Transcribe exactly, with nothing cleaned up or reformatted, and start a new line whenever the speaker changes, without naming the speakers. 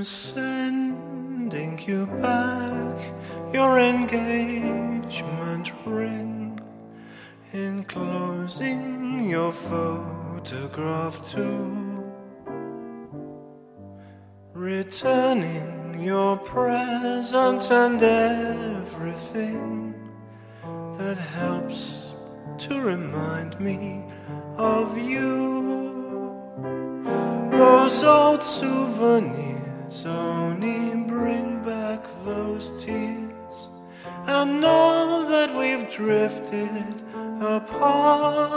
I'm sending you back your engagement ring, enclosing your photograph too, returning your present and everything that helps to remind me of you. Those old souvenirs only bring back those tears, and know that we've drifted apart.